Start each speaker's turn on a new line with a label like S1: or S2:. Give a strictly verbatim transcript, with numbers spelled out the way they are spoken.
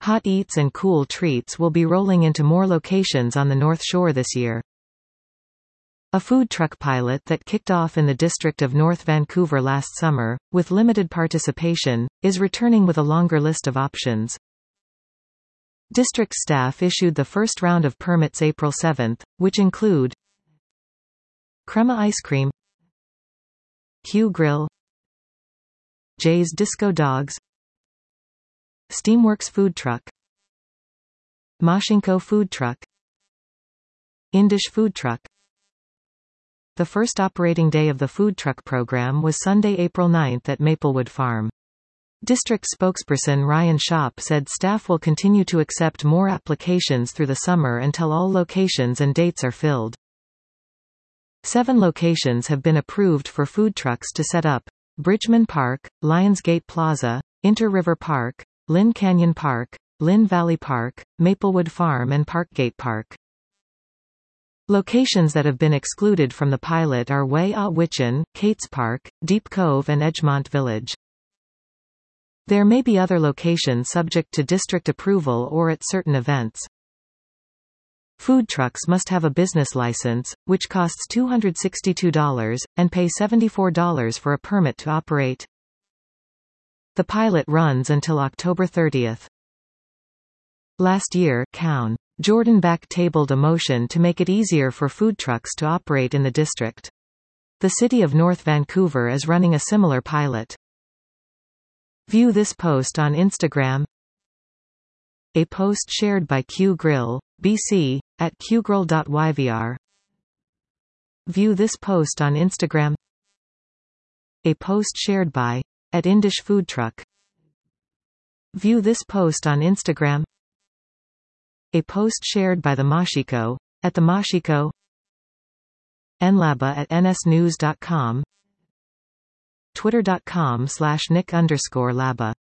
S1: Hot eats and cool treats will be rolling into more locations on the North Shore this year. A food truck pilot that kicked off in the district of North Vancouver last summer, with limited participation, is returning with a longer list of options. District staff issued the first round of permits April seventh, which include Crema Ice Cream, Q Grill, Jay's Disco Dogs, Steamworks Food Truck, Mashinko Food Truck, Indish Food Truck. The first operating day of the food truck program was Sunday, April ninth at Maplewood Farm. District spokesperson Ryan Shop said staff will continue to accept more applications through the summer until all locations and dates are filled. Seven locations have been approved for food trucks to set up: Bridgman Park, Lionsgate Plaza, Inter River Park, Lynn Canyon Park, Lynn Valley Park, Maplewood Farm and Parkgate Park. Locations that have been excluded from the pilot are Way-Ah-Witchin, Kates Park, Deep Cove and Edgemont Village. There may be other locations subject to district approval or at certain events. Food trucks must have a business license, which costs two hundred sixty-two dollars, and pay seventy-four dollars for a permit to operate. The pilot runs until October thirtieth. Last year, Cown. Jordan Beck tabled a motion to make it easier for food trucks to operate in the district. The City of North Vancouver is running a similar pilot. View this post on Instagram. A post shared by Q Grill, B C, at q grill dot y v r. View this post on Instagram. A post shared by at Indish Food Truck. View this post on Instagram. A post shared by the Mashiko, at the Mashiko. Nlaba at n s news dot com. Twitter dot com slash Nick underscore Laba.